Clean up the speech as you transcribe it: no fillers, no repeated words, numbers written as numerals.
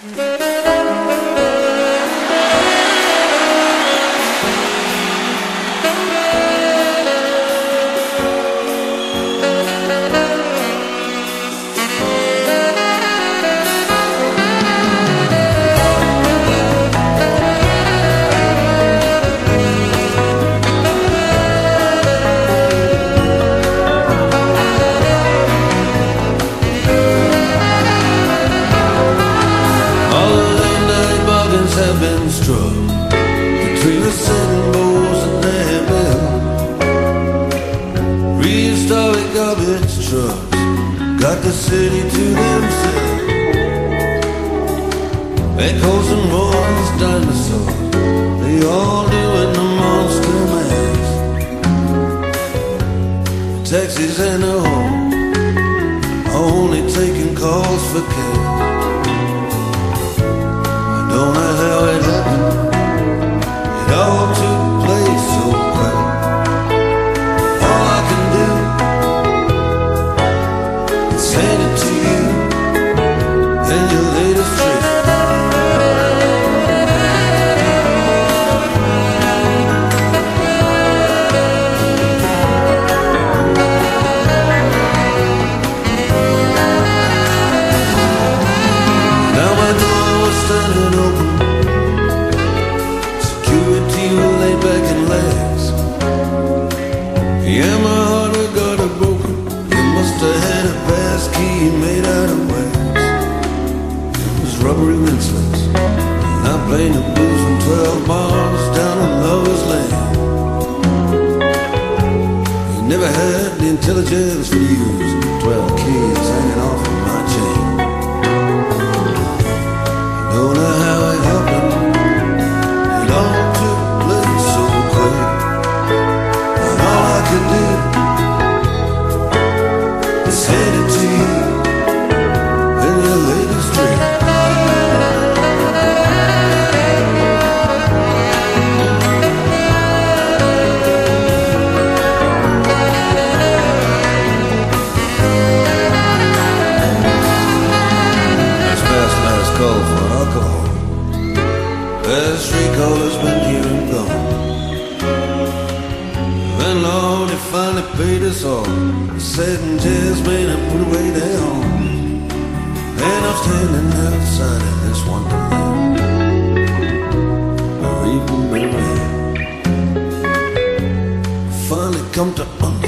Have been struck between the sitting bulls and their bill. Prehistoric garbage trucks got the city to themselves. Echoes and roars, dinosaurs, they all doing the monster mash. Taxis and the home are only taking calls for cash. Don't know how it happened. It all took place so quick. All I can do is send it to you in your latest trick. Now my door was standing open. Laid back in legs. Yeah, my heart had got it broken. You must have had a pass key made out of wax. It was rubbery mincelets, and I played the blues on 12 bars down in Lover's Lane. You never had the intelligence for using 12 keys hanging off of my chain. Don't know how it happened. It all took so quick, and all I can do is send it to you in your latest dream. That's past last call for alcohol. Last recall has been here and gone. Lord, he finally paid us all. Sat in chairs made and put away their home. And I'm standing outside of this wonderland, or even the rain. Finally come to